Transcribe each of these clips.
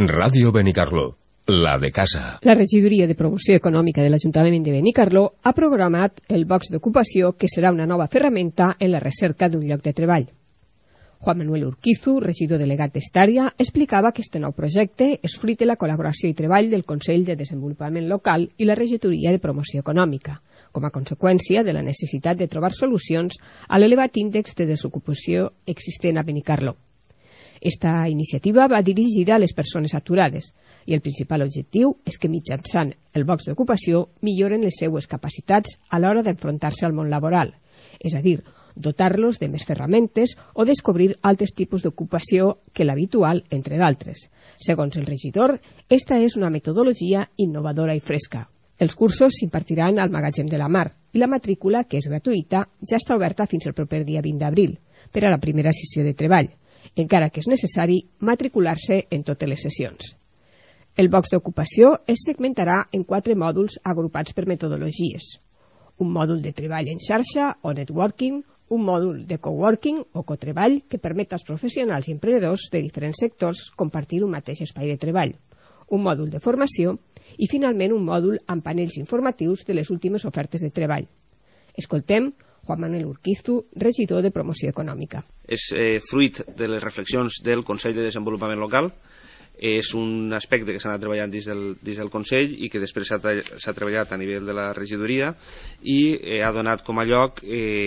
Ràdio Benicarló, la de casa. La Regidoria de Promoció Econòmica de l'Ajuntament de Benicarló ha programat el box d'ocupació, que serà una nova ferramenta en la recerca d'un lloc de treball. Juan Manuel Urquizu, regidor delegat d'Estària, explicava que este nou projecte és fruit de la col·laboració i treball del Consell de Desenvolupament Local i la Regidoria de Promoció Econòmica, com a conseqüència de la necessitat de trobar solucions a l'elevat índex de desocupació existent a Benicarló. Esta iniciativa va dirigida a les persones aturades i el principal objectiu és que mitjançant el box d'ocupació milloren les seues capacitats a l'hora d'enfrontar-se al món laboral, és a dir, dotar-los de més ferramentes o descobrir altres tipus d'ocupació que l'habitual, entre d'altres. Segons el regidor, esta és una metodologia innovadora i fresca. Els cursos s'impartiran al Magatzem de la Mar i la matrícula, que és gratuïta, ja està oberta fins al proper dia 20 d'abril per a la primera sessió de treball, encara que és necessari matricular-se en totes les sessions. El box d'ocupació es segmentarà en 4 mòduls agrupats per metodologies. Un mòdul de treball en xarxa o networking, un mòdul de coworking o cotreball que permet als professionals i emprenedors de diferents sectors compartir un mateix espai de treball, un mòdul de formació i, finalment, un mòdul amb panells informatius de les últimes ofertes de treball. Escoltem Juan Manuel Urquizu, regidor de Promoció Econòmica. És fruit de les reflexions del Consell de Desenvolupament Local. És un aspecte que s'ha anat treballant dins del Consell i que després s'ha treballat a nivell de la regidoria i ha donat com a lloc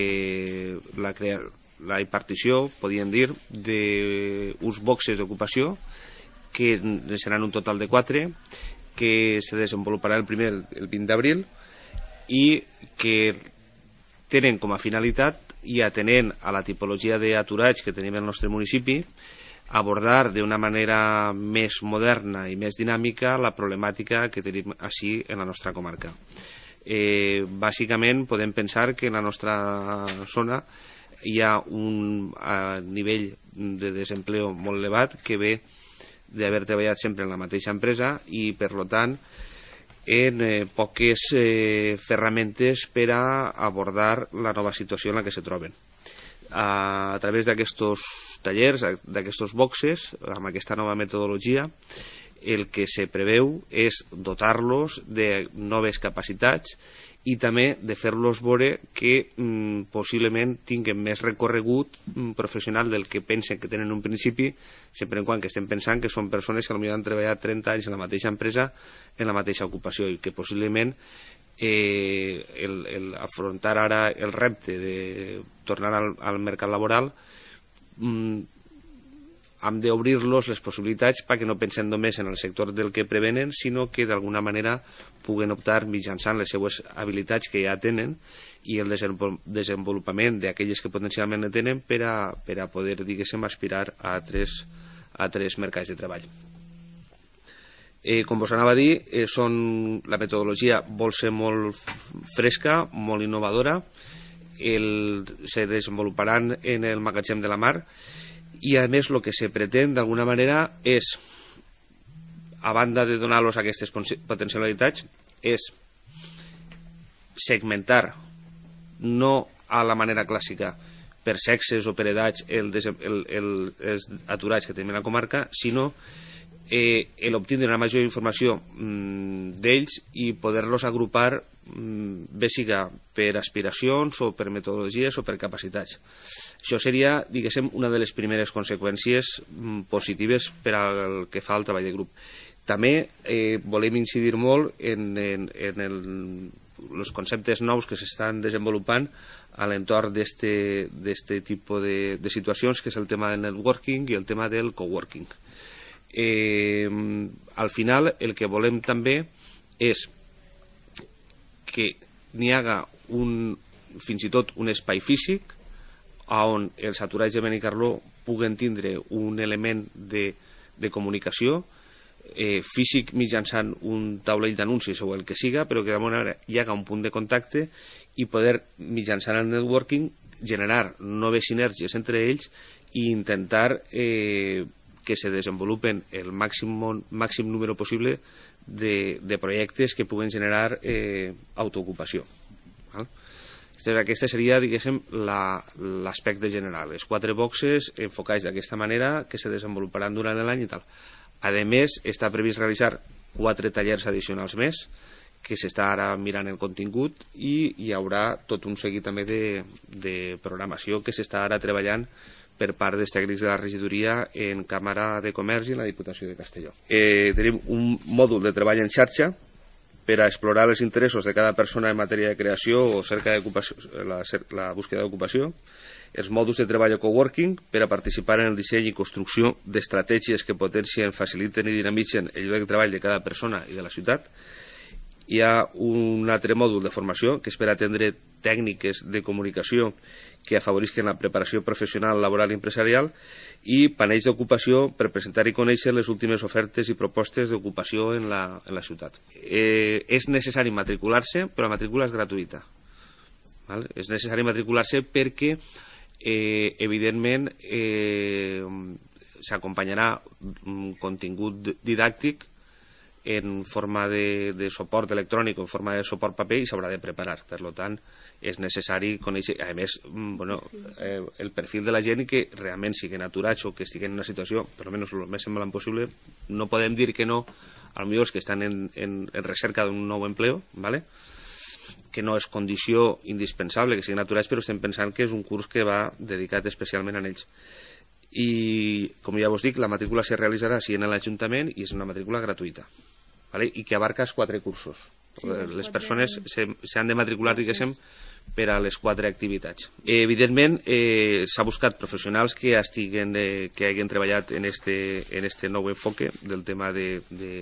la impartició, podríem dir, d'uns boxes d'ocupació que seran un total de 4, que se desenvoluparà el primer el 20 d'abril i que tenen com a finalitat, i atenent a la tipologia d'aturats que tenim al nostre municipi, abordar d'una manera més moderna i més dinàmica la problemàtica que tenim així en la nostra comarca. Bàsicament podem pensar que en la nostra zona hi ha un nivell de desempleo molt elevat que ve d'haver treballat sempre en la mateixa empresa i, per tant, en poques ferramentes per a abordar la nova situació en la que se troben. A través d'aquests tallers, d'aquests boxes, amb aquesta nova metodologia, el que se preveu és dotar-los de noves capacitats i també de fer-los veure que possiblement tinguen més recorregut professional del que pensen que tenen en un principi, sempre en quan que estem pensant que són persones que potser han treballat 30 anys en la mateixa empresa, en la mateixa ocupació, i que possiblement afrontar ara el repte de tornar al mercat laboral hem d'obrir-los les possibilitats perquè no pensen només en el sector del que prevenen, sinó que d'alguna manera puguen optar mitjançant les seues habilitats que ja tenen i el desenvolupament d'aquelles que potencialment tenen per a poder, diguéssim, aspirar a tres mercats de treball. Com vos anava a dir, la metodologia vol ser molt fresca, molt innovadora, se desenvoluparan en el Magatzem de la Mar i, a més, el que se pretén d'alguna manera és, a banda de donar-los aquestes potencialitats, és segmentar, no a la manera clàssica per sexes o per edats els aturats que tenim a la comarca, sinó l'obtindre una major informació d'ells i poder-los agrupar, bé siga per aspiracions o per metodologies o per capacitats. Això seria, diguéssim, una de les primeres conseqüències positives per al que fa el treball de grup. També volem incidir molt en els conceptes nous que s'estan desenvolupant a l'entorn d'aquest tipus de situacions, que és el tema del networking i el tema del coworking. Al final el que volem també és que n'hi haga fins i tot un espai físic on els aturats de Benicarló puguen tindre un element de comunicació físic mitjançant un taulell d'anuncis o el que siga, però que d'alguna manera hi haga un punt de contacte i poder, mitjançant el networking, generar noves sinergies entre ells i intentar que se desenvolupen el màxim número possible de projectes que puguen generar autoocupació. Aquesta seria, diguéssim, l'aspecte general. Els 4 boxes enfocats d'aquesta manera que se desenvoluparan durant l'any i tal. A més, està previst realitzar 4 tallers addicionals més, que s'està ara mirant el contingut, i hi haurà tot un seguit també de programació que s'està ara treballant per part dels tècnics de la regidoria en Càmera de Comerç i en la Diputació de Castelló. Tenim un mòdul de treball en xarxa per a explorar els interessos de cada persona en matèria de creació o cerca d'ocupació, la búsqueda d'ocupació, els mòduls de treball o coworking per a participar en el disseny i construcció d'estratègies que potencien, faciliten i dinamitzen el lloc de treball de cada persona i de la ciutat. Hi ha un altre mòdul de formació que és per atendre tècniques de comunicació que afavorisquen la preparació professional, laboral i empresarial, i panells d'ocupació per presentar i conèixer les últimes ofertes i propostes d'ocupació en la ciutat. És necessari matricular-se, però la matrícula és gratuïta. Val? És necessari matricular-se perquè, evidentment, s'acompanyarà un contingut didàctic en forma de suport electrònic o en forma de suport paper, i s'haurà de preparar. Per tant, és necessari conèixer, a més, el perfil de la gent, i que realment siguin aturats o que estiguen en una situació, per almenys el més semblant possible. No podem dir que no als millors que estan en recerca d'un nou empleo, ¿vale? Que no és condició indispensable que siguin aturats, però estem pensant que és un curs que va dedicat especialment a ells. I, com ja vos dic, la matrícula se realitzarà sí en l'Ajuntament i és una matrícula gratuïta, ¿vale? I que abarca els 4 cursos. Sí, les persones s'han de matricular, diguéssim, per a les 4 activitats. Evidentment, s'ha buscat professionals que hagin treballat en este nou enfoque del tema de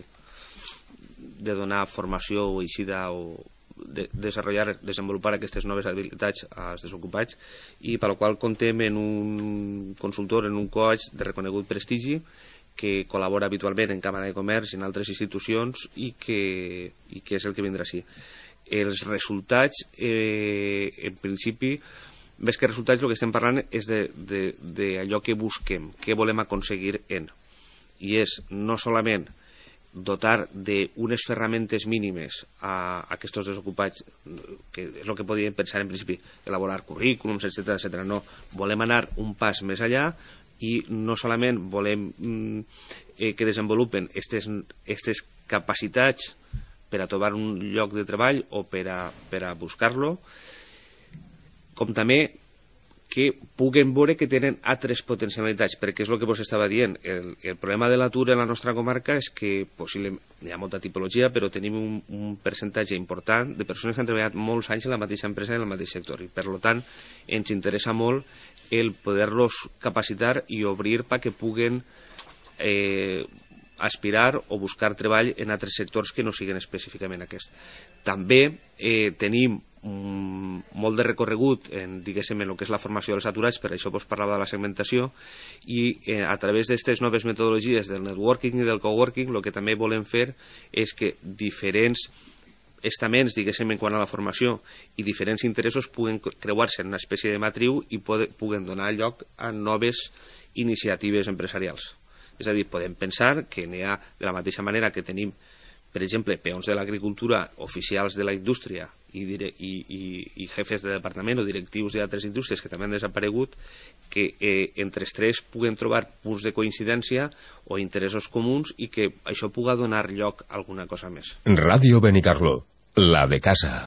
donar formació o eixida o desenvolupar aquestes noves habilitats als desocupats, i per la qual contem en un consultor, en un coach de reconegut prestigi, que col·labora habitualment en Càmera de Comerç i en altres institucions, i que és el que vindrà així. Els resultats, en principi, més que resultats, el que estem parlant és d'allò que busquem, què volem aconseguir i és no solament dotar d'unes ferramentes mínimes a aquests desocupats, que és el que podíem pensar en principi, elaborar currículums, etc. No, volem anar un pas més allà, i no solament volem que desenvolupen aquestes capacitats per a trobar un lloc de treball o per a buscar-lo, com també que puguen veure que tenen altres potencialitats, perquè és el que vos estava dient. El problema de l'atur en la nostra comarca és que possiblement hi ha molta tipologia, però tenim un percentatge important de persones que han treballat molts anys en la mateixa empresa i en el mateix sector, i per tant ens interessa molt el poder-los capacitar i obrir perquè puguen aspirar o buscar treball en altres sectors que no siguin específicament aquest. També tenim molt de recorregut en el que és la formació dels aturats, per això vos parlava de la segmentació, i a través d'aquestes noves metodologies del networking i del coworking el que també volem fer és que diferents estaments, en quant a la formació, i diferents interessos puguen creuar-se en una espècie de matriu i puguen donar lloc a noves iniciatives empresarials. És a dir, podem pensar que n'hi ha, de la mateixa manera que tenim, per exemple, peons de l'agricultura, oficials de la indústria i jefes de departament o directius d'altres indústries que també han desaparegut, que entre els tres puguen trobar punts de coincidència o interessos comuns, i que això pugui donar lloc a alguna cosa més. Ràdio Benicarló, la de casa.